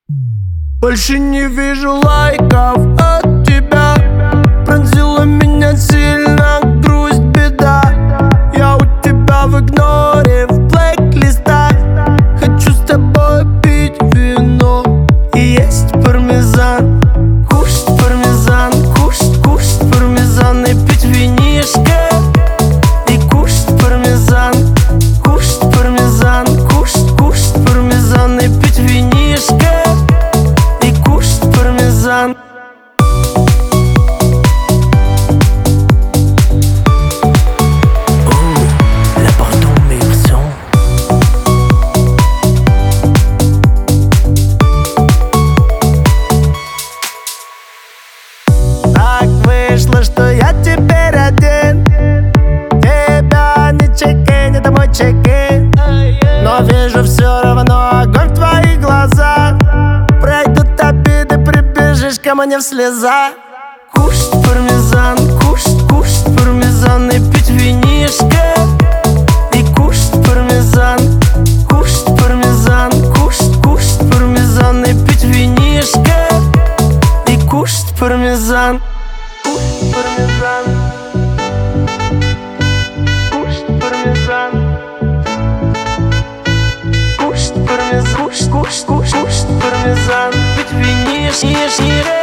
Больше не вижу лайков от тебя. Пронзила меня сильно грусть, беда. Я у тебя в игноре, в блэк-листах. Хочу с тобой пить вино и есть пармезан. Кушать пармезан, кушать пармезан и пить винишко. И кушать пармезан, кушать пармезан, кушать пармезан и пить винишко. И кушать пармезан. Вышло, что я теперь один. Тебя не чекин, это мой чекин. Но вижу все равно огонь в твоих глазах. Пройдут обиды, прибежишь ко мне в слезах. Кушать пармезан, кушать пармезан и пить винишко. И кушать пармезан, кушать пармезан, кушать пармезан и пить винишко. И кушать пармезан. Кушать пармезан, кушать пармезан, кушать пармезан, кушать пармезан, пить винишко.